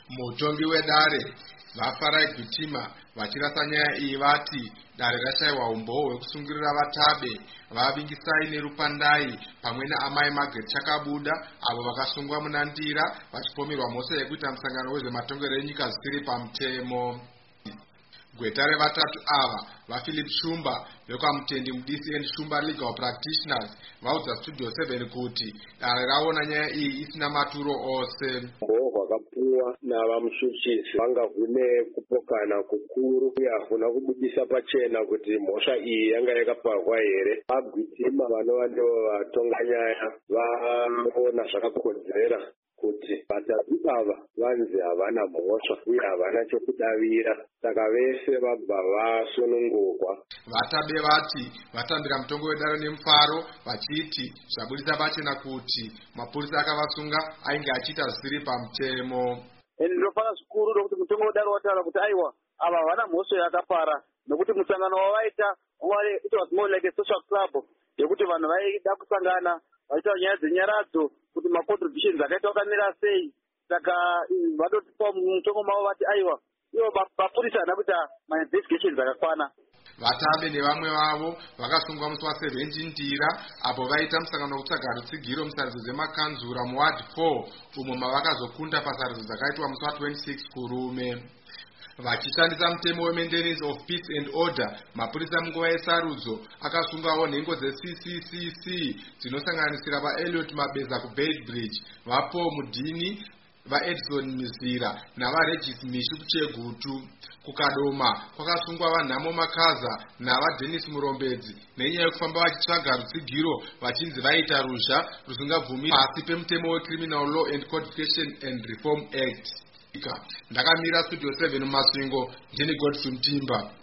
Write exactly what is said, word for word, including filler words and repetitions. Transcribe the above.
Mutongi wedare vaFarai Gwitima vachirasa nyaya iyi vati dare rashayiwa umboo hwekusungirira vatabe vavingisai nerupandai pamwe naamai Margaret Chakabuda avo vakasungwa muna Ndira vachipomerwa mhosva yekuita musangano wezvematongerero enyika zvisiri pamutemo. Gweta revatatu ava vaPhilip Shumba vekwaMutendi Mudisi and Shumba Legal Practitioners vaudza Studio seven kuti dare raona nyaya iyi isina maturo ose. Hwakapuwa navamushuchisi vanga kune kupokana kukuru uye hakuna kubudisa pachena kuti mhosva iyi yanga yakaparwa here. vaGwitima vanova ndivo vatonga nyaya vaona zvakakodzera kuti vatatu ava vanzi havana mhosva uye havana chokudavira, saka vese vabva vasunungurwa. Vatabe vati vatambira mutongo wedare nemufaro vachiti zvabudisa pachena kuti mapurisa akavasunga ainge achiita zvisiri pamutemo. Ndinofara zvikuru nokuti mutongo wedare wataura kuti aiwa ava havana mhosva yakapara nokuti musangano wavaita it was more like a social club yekuti vanhu vaida kusangana vaita nyaya dzenyaradzo kuti macontributions akaita wakamira sei, saka vadotipa mutongo mavo vati aiwa ivo mapurisa hana kuita mainvestigations akakwana. Vatabe nevamwe vavo vakasungwa musi wasevhenji Ndira apo vaita musangano wekutsvaga rutsigiro musarudzo dzemakanzura muward four umo mavakazokunda pasarudzo dzakaitwa musi wa26 kurume. Vachishandisa mutemo weMaintenance of Peace and Order, mapurisa munguva yesarudzo akasungawo nhengo dze-C C C C dzinosanganisira vaEliot Mabeza kuBeitbridge, vaPaul Mudini, vaEdson Mizira navaRegis Mishu kuChegutu. Kukadoma kwakasungwa vaNhamo Makaza navaDennis Murombedzi nenyaya yekufamba vachitsvaga rutsigiro vachinzi vaita ruzha rusingabvumi pasi pemutemo weCriminal Law and Codification and Reform Act. Ndakamira Studio seven mumasvingo, ndini Godfrey Mutimba.